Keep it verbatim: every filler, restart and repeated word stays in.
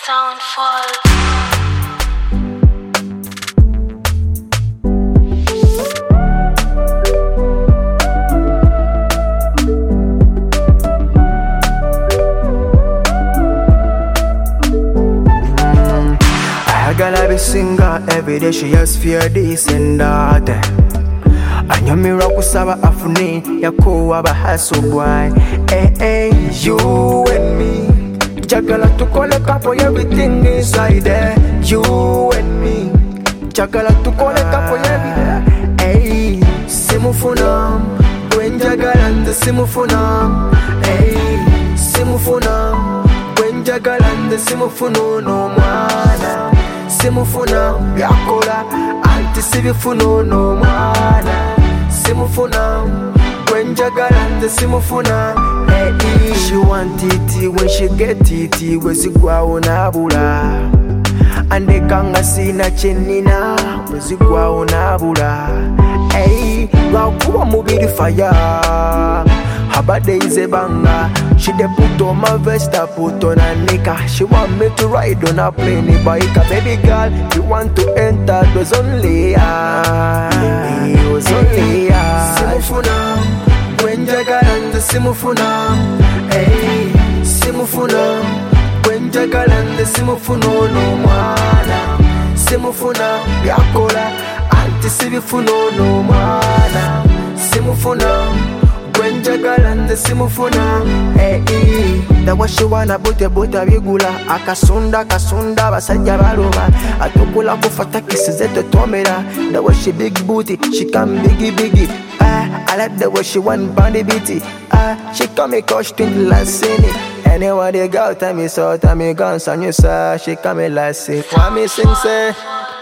Soundfall. Gotta be singer every day, she has fear this and that. Anyamira kusaba afuni yako aba hustle boy. Hey, hey, you and me. Jagala tukole kapo everything inside there. You and me. Jagala tukole kapo everything. Hey, simufuna. When jagala nde simufuna. Hey, simufuna. When jagala nde simufuna no mwana. Simufuna yakola anti sibifuno no mwana. Simufuna wenjagala nze simufuna. Hey, she want it when she get it wezigwawo nabula. Andekanga sina chenina wezigwawo nabula. Hey, lwakuba mubiri fire habade ize banga. She de put on my vest, I put on a nika. She want me to ride on a plane bike. Baby girl, you want to enter, it was only ya. It was only ya. Simufuna, when jagalan simufuna. Hey, simufuna, when jagalan simufuna no mana. Simufuna, yakola, anti sibifuno no mana. Simufuna. When jagala nze simufuna. Hey, that what she wanna bote bote bigula. Akasunda kasunda basajja baloma. Atukula kufata kisize totomera. That what she big booty, she come biggie biggie. Ah, I like the way she want bandy beaty. Ah, she come me coach twenty last scene. Anyway the girl tell me so, tell me guns on you sir. She come me last scene. Want me sing say